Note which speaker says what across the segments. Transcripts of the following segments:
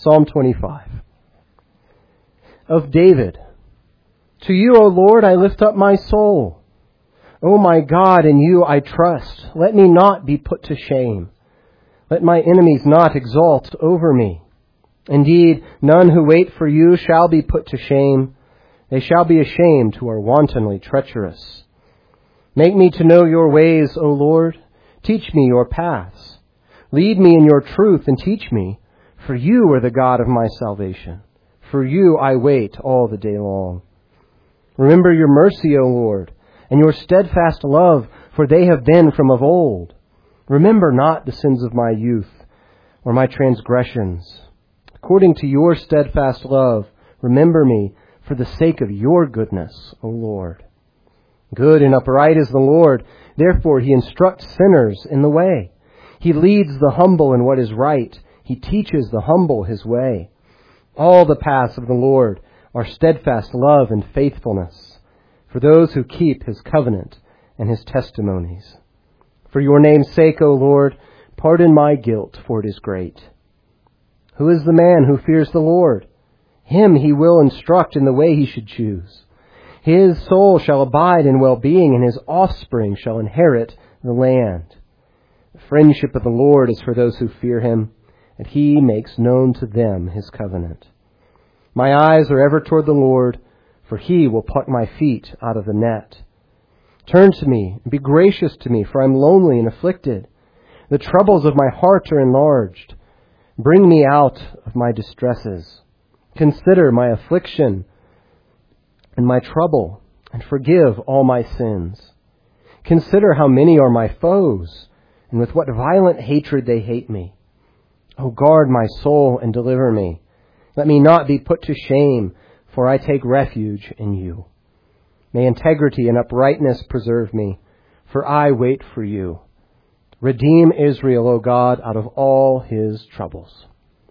Speaker 1: Psalm 25. Of David. To you, O Lord, I lift up my soul. O my God, in you I trust. Let me not be put to shame. Let my enemies not exult over me. Indeed, none who wait for you shall be put to shame. They shall be ashamed who are wantonly treacherous. Make me to know your ways, O Lord. Teach me your paths. Lead me in your truth and teach me, for you are the God of my salvation. For you I wait all the day long. Remember your mercy, O Lord, and your steadfast love, for they have been from of old. Remember not the sins of my youth, or my transgressions. According to your steadfast love, remember me for the sake of your goodness, O Lord. Good and upright is the Lord, therefore he instructs sinners in the way. He leads the humble in what is right. He teaches the humble his way. All the paths of the Lord are steadfast love and faithfulness for those who keep his covenant and his testimonies. For your name's sake, O Lord, pardon my guilt, for it is great. Who is the man who fears the Lord? Him he will instruct in the way he should choose. His soul shall abide in well-being, and his offspring shall inherit the land. The friendship of the Lord is for those who fear him, and he makes known to them his covenant. My eyes are ever toward the Lord, for he will pluck my feet out of the net. Turn to me and be gracious to me, for I am lonely and afflicted. The troubles of my heart are enlarged. Bring me out of my distresses. Consider my affliction and my trouble, and forgive all my sins. Consider how many are my foes, and with what violent hatred they hate me. O guard my soul and deliver me. Let me not be put to shame, for I take refuge in you. May integrity and uprightness preserve me, for I wait for you. Redeem Israel, O God, out of all his troubles.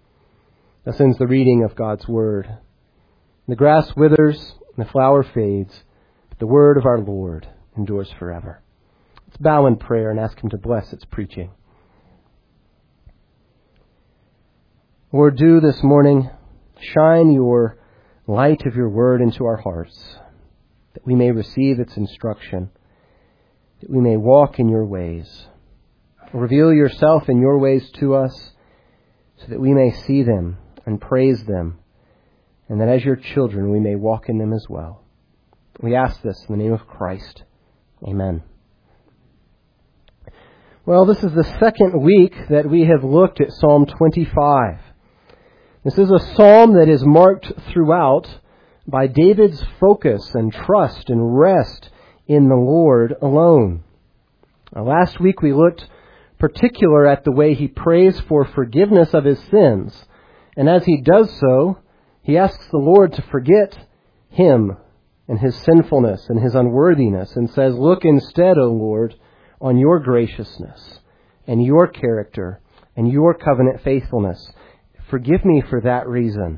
Speaker 1: Thus ends the reading of God's word. The grass withers and the flower fades, but the word of our Lord endures forever. Let's bow in prayer and ask him to bless its preaching. Lord, do this morning shine your light of your word into our hearts, that we may receive its instruction, that we may walk in your ways. Reveal yourself in your ways to us, so that we may see them and praise them, and that as your children we may walk in them as well. We ask this in the name of Christ. Amen. Well, this is the second week that we have looked at Psalm 25. This is a psalm that is marked throughout by David's focus and trust and rest in the Lord alone. Last week we looked particular at the way he prays for forgiveness of his sins. And as he does so, he asks the Lord to forget him and his sinfulness and his unworthiness, and says, look instead, O Lord, on your graciousness and your character and your covenant faithfulness. Forgive me for that reason.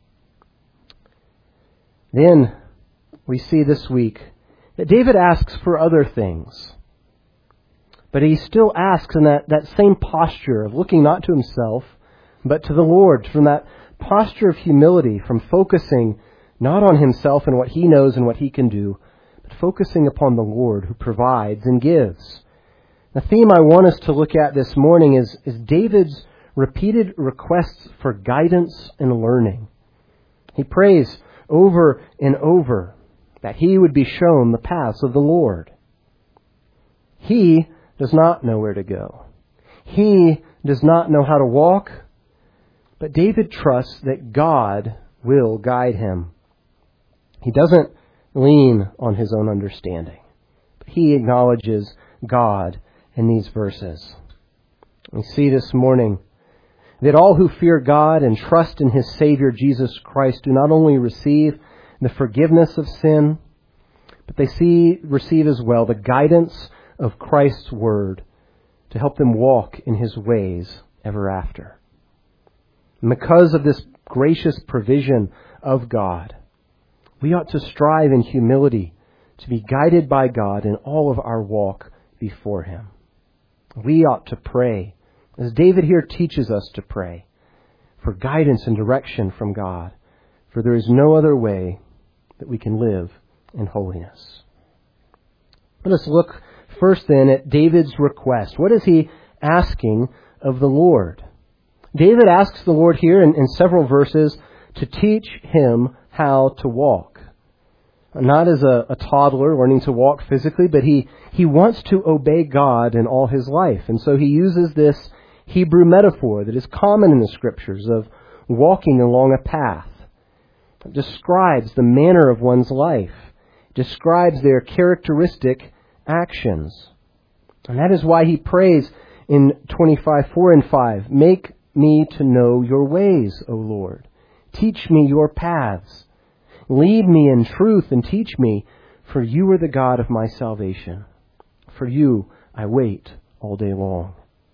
Speaker 1: Then we see this week that David asks for other things. But he still asks in that same posture of looking not to himself, but to the Lord, from that posture of humility, from focusing not on himself and what he knows and what he can do, but focusing upon the Lord who provides and gives. The theme I want us to look at this morning is David's repeated requests for guidance and learning. He prays over and over that he would be shown the paths of the Lord. He does not know where to go. He does not know how to walk, but David trusts that God will guide him. He doesn't lean on his own understanding, but he acknowledges God in these verses. We see this morning that all who fear God and trust in his Savior Jesus Christ do not only receive the forgiveness of sin, but they receive as well the guidance of Christ's word to help them walk in his ways ever after. And because of this gracious provision of God, we ought to strive in humility to be guided by God in all of our walk before him. We ought to pray, as David here teaches us to pray, for guidance and direction from God. For there is no other way that we can live in holiness. Let us look first then at David's request. What is he asking of the Lord? David asks the Lord here in several verses to teach him how to walk. Not as a toddler learning to walk physically, but he wants to obey God in all his life. And so he uses this Hebrew metaphor that is common in the Scriptures of walking along a path. It describes the manner of one's life. It describes their characteristic actions. And that is why he prays in 25:4 and 5, "Make me to know your ways, O Lord. Teach me your paths. Lead me in truth and teach me, for you are the God of my salvation. For you I wait all day long."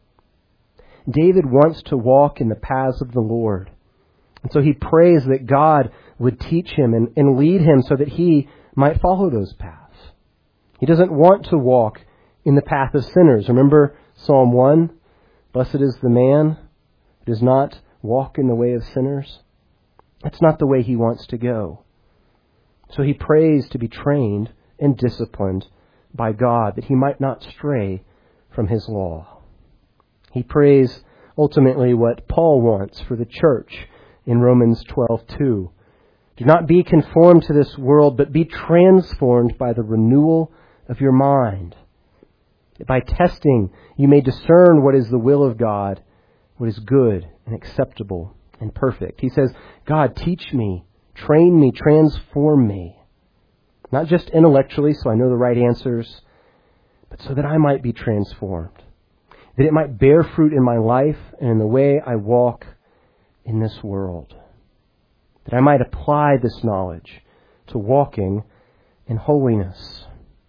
Speaker 1: David wants to walk in the paths of the Lord. And so he prays that God would teach him and lead him so that he might follow those paths. He doesn't want to walk in the path of sinners. Remember Psalm 1? "Blessed is the man who does not walk in the way of sinners." That's not the way he wants to go. So he prays to be trained and disciplined by God, that he might not stray from his law. He prays ultimately what Paul wants for the church in Romans 12:2. "Do not be conformed to this world, but be transformed by the renewal of your mind. By testing, you may discern what is the will of God, what is good and acceptable and perfect." He says, "God, teach me, train me, transform me." Not just intellectually, so I know the right answers, but so that I might be transformed. That it might bear fruit in my life and in the way I walk in this world. That I might apply this knowledge to walking in holiness.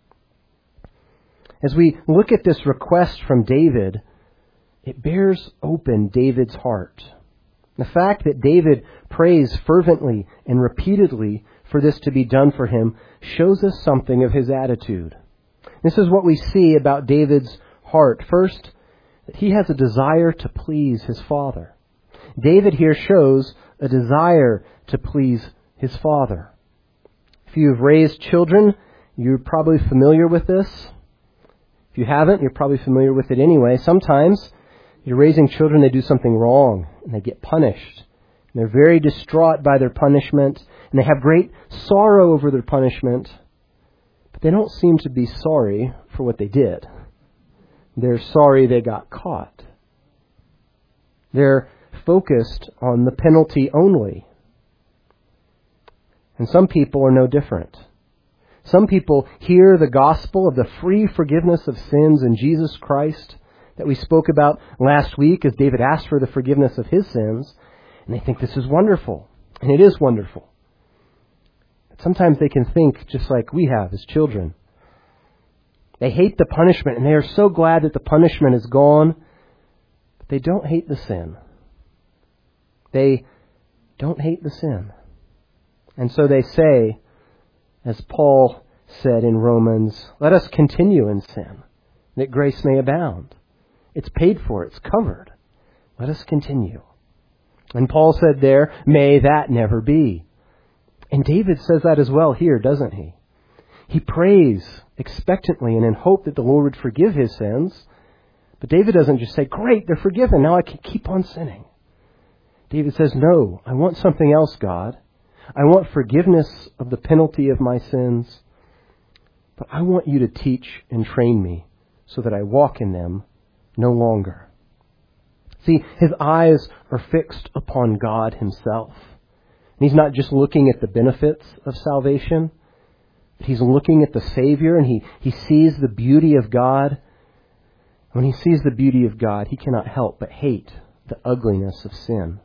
Speaker 1: As we look at this request from David, it bears open David's heart. The fact that David prays fervently and repeatedly for this to be done for him shows us something of his attitude. This is what we see about David's heart. First, that he has a desire to please his father. David here shows a desire to please his father. If you've raised children, you're probably familiar with this. If you haven't, you're probably familiar with it anyway. Sometimes you're raising children, they do something wrong, and they get punished. And they're very distraught by their punishment, and they have great sorrow over their punishment, but they don't seem to be sorry for what they did. They're sorry they got caught. They're focused on the penalty only. And some people are no different. Some people hear the gospel of the free forgiveness of sins in Jesus Christ that we spoke about last week as David asked for the forgiveness of his sins, and they think this is wonderful. And it is wonderful. But sometimes they can think just like we have as children. They hate the punishment, and they are so glad that the punishment is gone, but they don't hate the sin. They don't hate the sin. And so they say, as Paul said in Romans, "Let us continue in sin, that grace may abound." It's paid for. It's covered. Let us continue. And Paul said there, "May that never be." And David says that as well here, doesn't he? He prays expectantly and in hope that the Lord would forgive his sins. But David doesn't just say, "Great, they're forgiven. Now I can keep on sinning." David says, "No, I want something else, God. I want forgiveness of the penalty of my sins, but I want you to teach and train me so that I walk in them no longer." See, his eyes are fixed upon God himself. And he's not just looking at the benefits of salvation, but he's looking at the Savior, and he sees the beauty of God. When he sees the beauty of God, he cannot help but hate the ugliness of sin.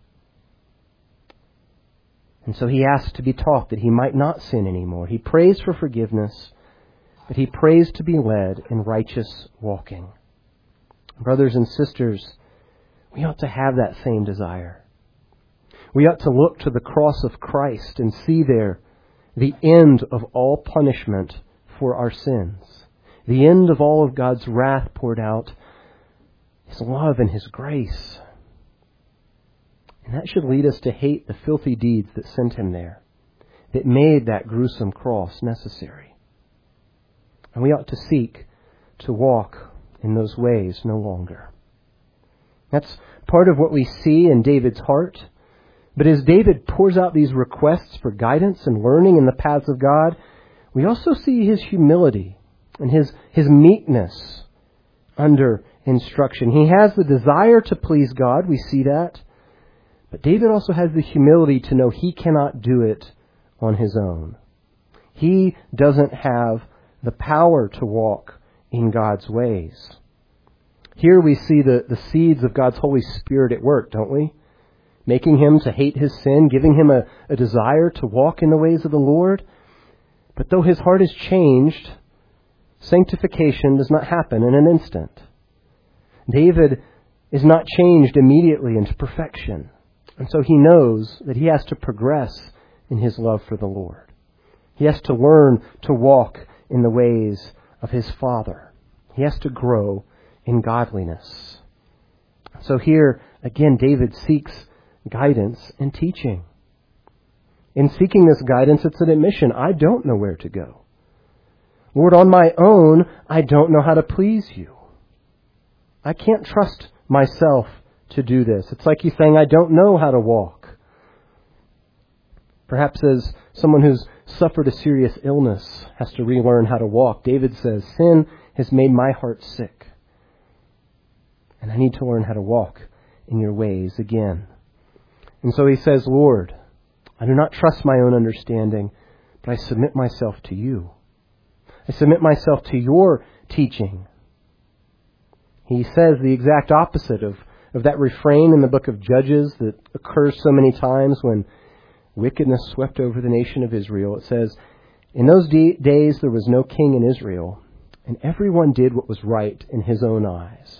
Speaker 1: And so he asks to be taught that he might not sin anymore. He prays for forgiveness, but he prays to be led in righteous walking. Brothers and sisters, we ought to have that same desire. We ought to look to the cross of Christ and see there the end of all punishment for our sins, the end of all of God's wrath poured out, His love and His grace. And that should lead us to hate the filthy deeds that sent him there, that made that gruesome cross necessary. And we ought to seek to walk in those ways no longer. That's part of what we see in David's heart. But as David pours out these requests for guidance and learning in the paths of God, we also see his humility and his meekness under instruction. He has the desire to please God. We see that. But David also has the humility to know he cannot do it on his own. He doesn't have the power to walk in God's ways. Here we see the seeds of God's Holy Spirit at work, don't we? Making him to hate his sin, giving him a desire to walk in the ways of the Lord. But though his heart is changed, sanctification does not happen in an instant. David is not changed immediately into perfection. And so he knows that he has to progress in his love for the Lord. He has to learn to walk in the ways of his Father. He has to grow in godliness. So here, again, David seeks guidance and teaching. In seeking this guidance, it's an admission. I don't know where to go. Lord, on my own, I don't know how to please you. I can't trust myself to do this. It's like he's saying, I don't know how to walk. Perhaps as someone who's suffered a serious illness has to relearn how to walk, David says, sin has made my heart sick. And I need to learn how to walk in your ways again. And so he says, Lord, I do not trust my own understanding, but I submit myself to you. I submit myself to your teaching. He says the exact opposite of that refrain in the book of Judges that occurs so many times when wickedness swept over the nation of Israel. It says, in those days there was no king in Israel, and everyone did what was right in his own eyes.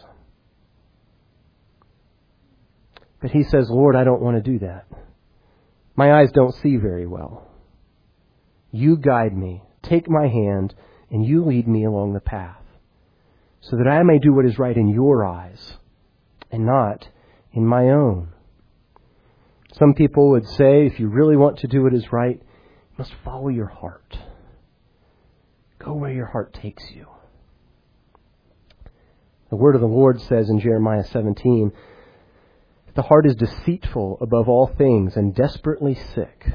Speaker 1: But he says, Lord, I don't want to do that. My eyes don't see very well. You guide me, take my hand, and you lead me along the path, so that I may do what is right in your eyes, and not in my own. Some people would say, if you really want to do what is right, you must follow your heart. Go where your heart takes you. The word of the Lord says in Jeremiah 17, the heart is deceitful above all things and desperately sick.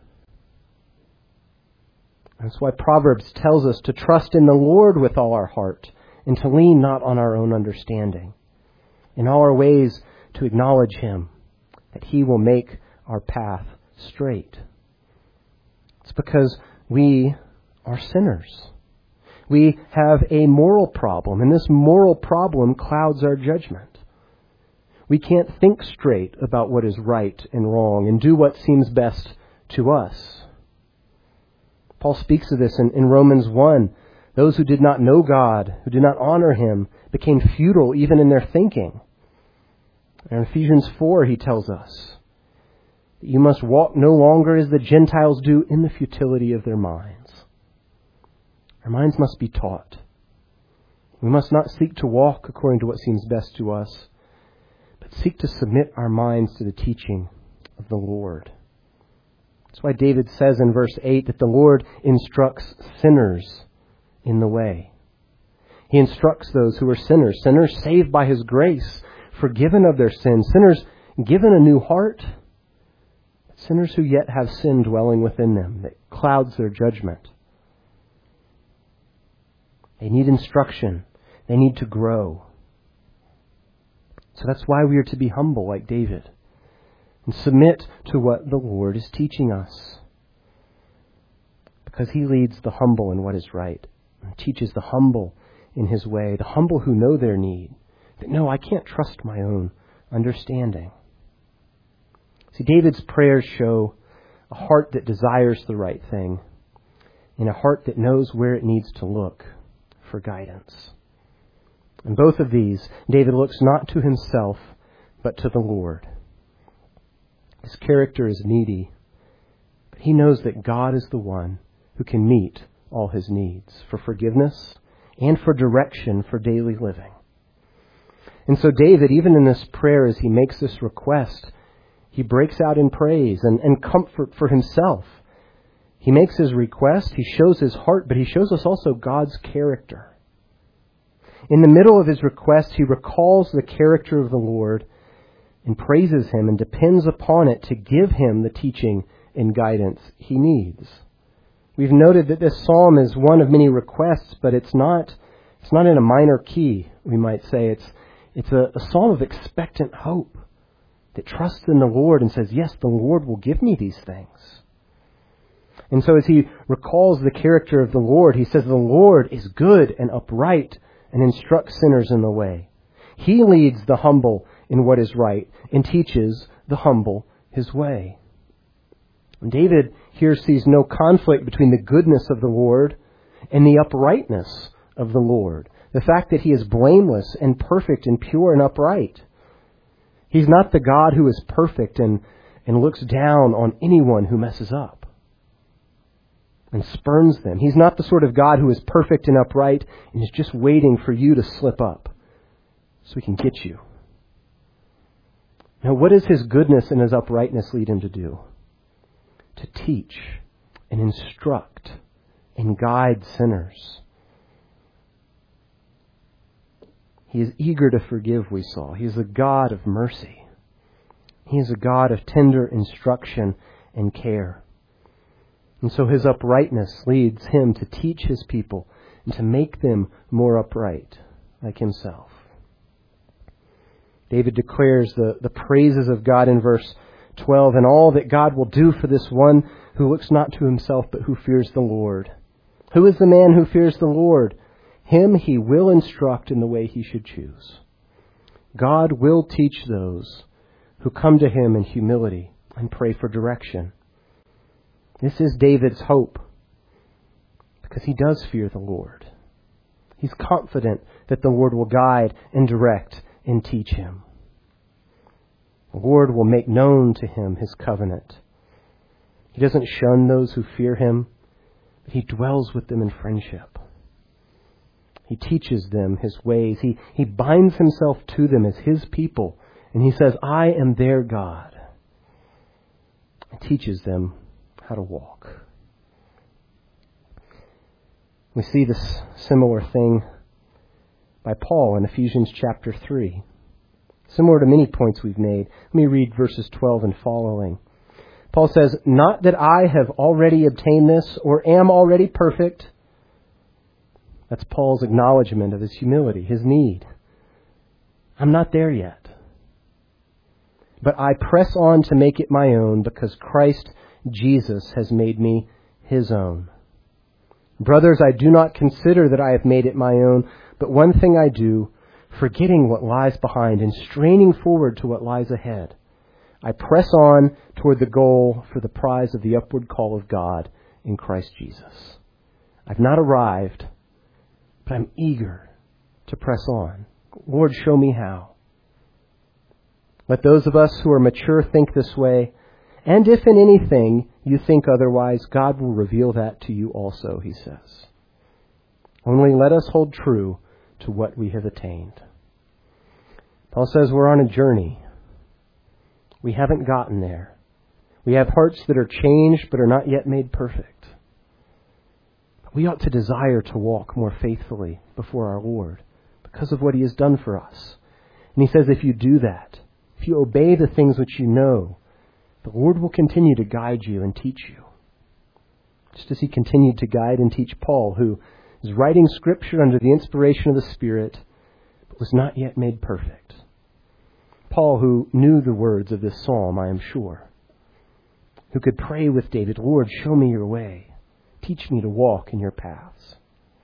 Speaker 1: That's why Proverbs tells us to trust in the Lord with all our heart and to lean not on our own understanding. In all our ways to acknowledge Him, that He will make our path straight. It's because we are sinners. We have a moral problem, and this moral problem clouds our judgment. We can't think straight about what is right and wrong and do what seems best to us. Paul speaks of this in Romans 1. Those who did not know God, who did not honor Him, became futile even in their thinking. And in Ephesians 4, he tells us that you must walk no longer as the Gentiles do in the futility of their minds. Our minds must be taught. We must not seek to walk according to what seems best to us, but seek to submit our minds to the teaching of the Lord. That's why David says in verse 8 that the Lord instructs sinners in the way. He instructs those who are sinners, sinners saved by His grace, forgiven of their sins, sinners given a new heart, sinners who yet have sin dwelling within them that clouds their judgment. They need instruction. They need to grow. So that's why we are to be humble like David and submit to what the Lord is teaching us. Because He leads the humble in what is right and teaches the humble in His way, the humble who know their need. That no, I can't trust my own understanding. See, David's prayers show a heart that desires the right thing and a heart that knows where it needs to look for guidance. In both of these, David looks not to himself, but to the Lord. His character is needy, but he knows that God is the one who can meet all his needs for forgiveness and for direction for daily living. And so David, even in this prayer, as he makes this request, He breaks out in praise and comfort for himself. He makes his request, he shows his heart, but he shows us also God's character. In the middle of his request, he recalls the character of the Lord and praises him and depends upon it to give him the teaching and guidance he needs. We've noted that this psalm is one of many requests, but it's not in a minor key, we might say. It's a psalm of expectant hope that trusts in the Lord and says, yes, the Lord will give me these things. And so as he recalls the character of the Lord, he says the Lord is good and upright and instructs sinners in the way. He leads the humble in what is right and teaches the humble his way. And David here sees no conflict between the goodness of the Lord and the uprightness of the Lord. The fact that he is blameless and perfect and pure and upright. He's not the God who is perfect and looks down on anyone who messes up and spurns them. He's not the sort of God who is perfect and upright and is just waiting for you to slip up so he can get you. Now, what does his goodness and his uprightness lead him to do? To teach and instruct and guide sinners. He is eager to forgive, we saw. He is a God of mercy. He is a God of tender instruction and care. And so his uprightness leads him to teach his people and to make them more upright, like himself. David declares the praises of God in verse 12, and all that God will do for this one who looks not to himself but who fears the Lord. Who is the man who fears the Lord? Him he will instruct in the way he should choose. God will teach those who come to him in humility and pray for direction. This is David's hope because he does fear the Lord. He's confident that the Lord will guide and direct and teach him. The Lord will make known to him his covenant. He doesn't shun those who fear him, but he dwells with them in friendship. He teaches them his ways. He binds himself to them as his people. And he says, I am their God. And teaches them how to walk. We see this similar thing by Paul in Ephesians chapter 3. Similar to many points we've made. Let me read verses 12 and following. Paul says, not that I have already obtained this or am already perfect. That's Paul's acknowledgement of his humility, his need. I'm not there yet. But I press on to make it my own because Christ Jesus has made me his own. Brothers, I do not consider that I have made it my own, but one thing I do, forgetting what lies behind and straining forward to what lies ahead. I press on toward the goal for the prize of the upward call of God in Christ Jesus. I've not arrived, but I'm eager to press on. Lord, show me how. Let those of us who are mature think this way, and if in anything you think otherwise, God will reveal that to you also, he says. Only let us hold true to what we have attained. Paul says we're on a journey. We haven't gotten there. We have hearts that are changed but are not yet made perfect. We ought to desire to walk more faithfully before our Lord because of what he has done for us. And he says if you do that, if you obey the things which you know, the Lord will continue to guide you and teach you. Just as he continued to guide and teach Paul, who is writing Scripture under the inspiration of the Spirit, but was not yet made perfect. Paul, who knew the words of this psalm, I am sure, who could pray with David, Lord, show me your way. Teach me to walk in your paths.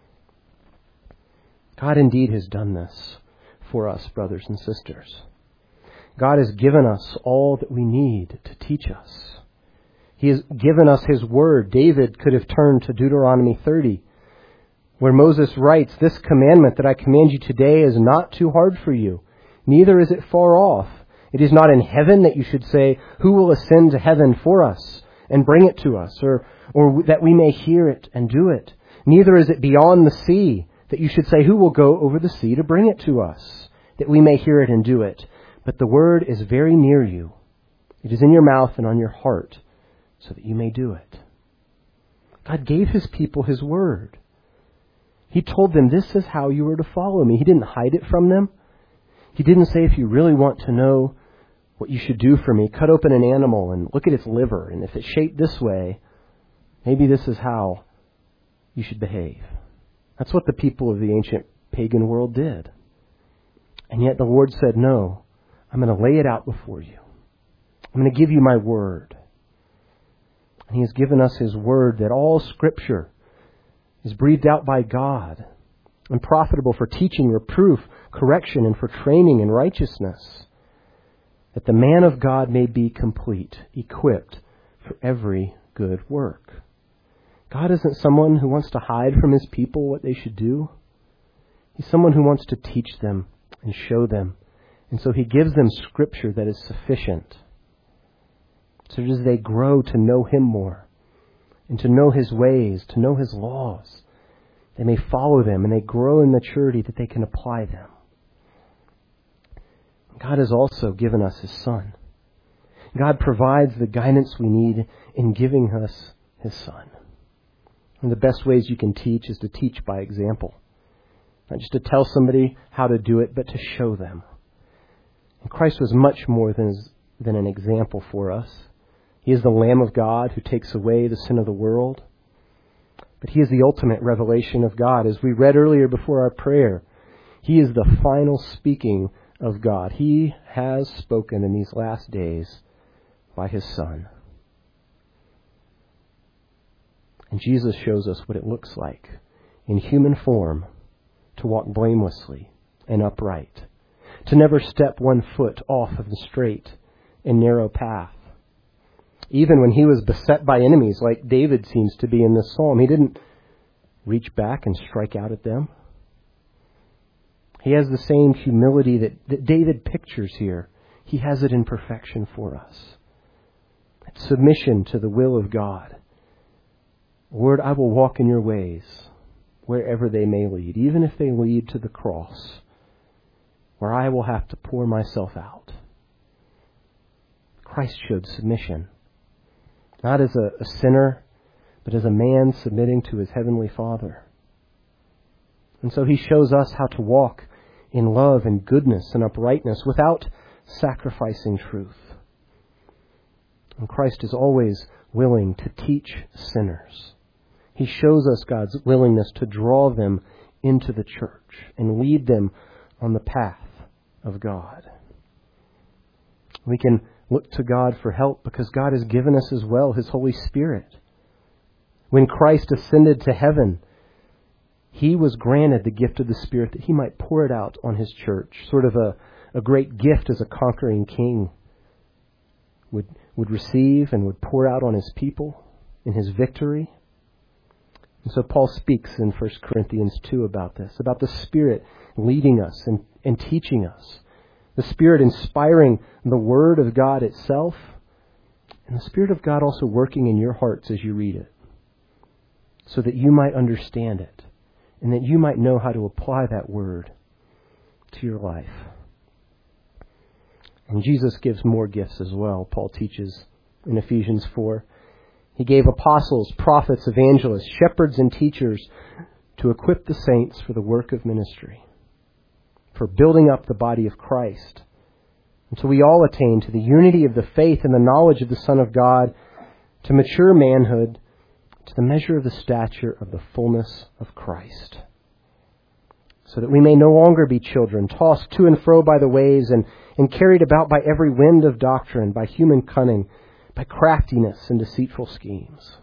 Speaker 1: God indeed has done this for us, brothers and sisters. God has given us all that we need to teach us. He has given us his word. David could have turned to Deuteronomy 30, where Moses writes, this commandment that I command you today is not too hard for you, neither is it far off. It is not in heaven that you should say, who will ascend to heaven for us and bring it to us, or that we may hear it and do it. Neither is it beyond the sea that you should say, who will go over the sea to bring it to us, that we may hear it and do it. But the word is very near you, It is in your mouth and on your heart so that you may do it. God gave his people his word. He told them, this is how you are to follow me. He didn't hide it from them. He didn't say, if you really want to know what you should do for me, cut open an animal and look at its liver. And if it's shaped this way, maybe this is how you should behave. That's what the people of the ancient pagan world did. And yet the Lord said, no, I'm going to lay it out before you. I'm going to give you my word. And he has given us his word that all Scripture is breathed out by God and profitable for teaching, reproof, correction, and for training in righteousness, that the man of God may be complete, equipped for every good work. God isn't someone who wants to hide from his people what they should do. He's someone who wants to teach them and show them. And so he gives them Scripture that is sufficient, so that as they grow to know him more and to know his ways, to know his laws, they may follow them and they grow in maturity that they can apply them. God has also given us his Son. God provides the guidance we need in giving us his Son. One of the best ways you can teach is to teach by example. Not just to tell somebody how to do it, but to show them. And Christ was much more than an example for us. He is the Lamb of God who takes away the sin of the world. But he is the ultimate revelation of God. As we read earlier before our prayer, he is the final speaking of God. He has spoken in these last days by his Son. And Jesus shows us what it looks like in human form to walk blamelessly and upright, to never step one foot off of the straight and narrow path. Even when he was beset by enemies, like David seems to be in this psalm, he didn't reach back and strike out at them. He has the same humility that David pictures here. He has it in perfection for us. It's submission to the will of God. Lord, I will walk in your ways wherever they may lead, even if they lead to the cross, where I will have to pour myself out. Christ showed submission, not as a sinner, but as a man submitting to his heavenly Father. And so he shows us how to walk in love and goodness and uprightness without sacrificing truth. And Christ is always willing to teach sinners. He shows us God's willingness to draw them into the church and lead them on the path of God. We can look to God for help because God has given us as well his Holy Spirit. When Christ ascended to heaven, he was granted the gift of the Spirit that he might pour it out on his church, sort of a great gift as a conquering king would receive and would pour out on his people in his victory. And so Paul speaks in 1 Corinthians 2 about this, about the Spirit leading us and teaching us. The Spirit inspiring the Word of God itself, and the Spirit of God also working in your hearts as you read it, so that you might understand it, and that you might know how to apply that Word to your life. And Jesus gives more gifts as well, Paul teaches in Ephesians 4. He gave apostles, prophets, evangelists, shepherds, and teachers to equip the saints for the work of ministry, for building up the body of Christ, until we all attain to the unity of the faith and the knowledge of the Son of God, to mature manhood, to the measure of the stature of the fullness of Christ, so that we may no longer be children, tossed to and fro by the waves and carried about by every wind of doctrine, by human cunning, by craftiness and deceitful schemes.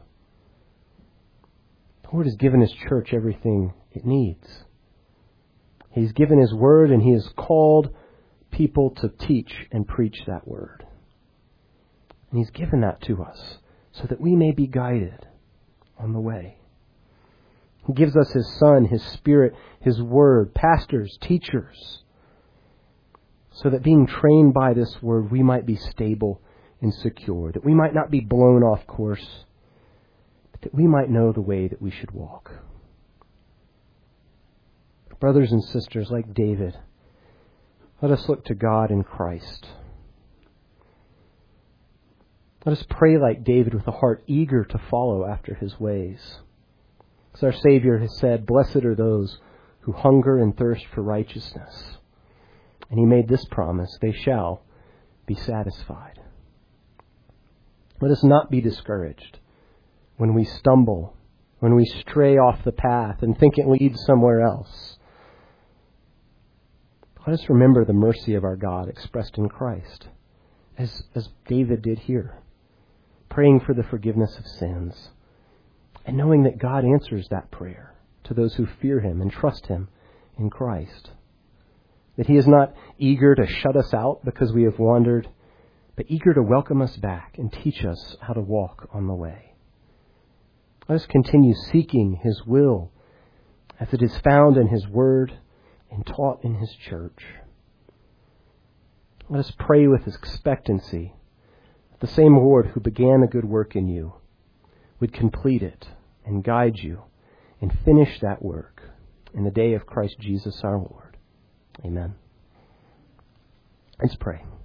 Speaker 1: The Lord has given his church everything it needs. He's given his word, and he has called people to teach and preach that word. And he's given that to us so that we may be guided on the way. He gives us his Son, his Spirit, his word, pastors, teachers, so that being trained by this word, we might be stable and secure, that we might not be blown off course, but that we might know the way that we should walk. Brothers and sisters, like David, let us look to God in Christ. Let us pray like David with a heart eager to follow after his ways. As our Savior has said, blessed are those who hunger and thirst for righteousness. And he made this promise, they shall be satisfied. Let us not be discouraged when we stumble, when we stray off the path and think it leads somewhere else. Let us remember the mercy of our God expressed in Christ, as David did here, praying for the forgiveness of sins, and knowing that God answers that prayer to those who fear him and trust him in Christ. That he is not eager to shut us out because we have wandered, but eager to welcome us back and teach us how to walk on the way. Let us continue seeking his will as it is found in his word and taught in his church. Let us pray with expectancy that the same Lord who began a good work in you would complete it and guide you and finish that work in the day of Christ Jesus our Lord. Amen. Let's pray.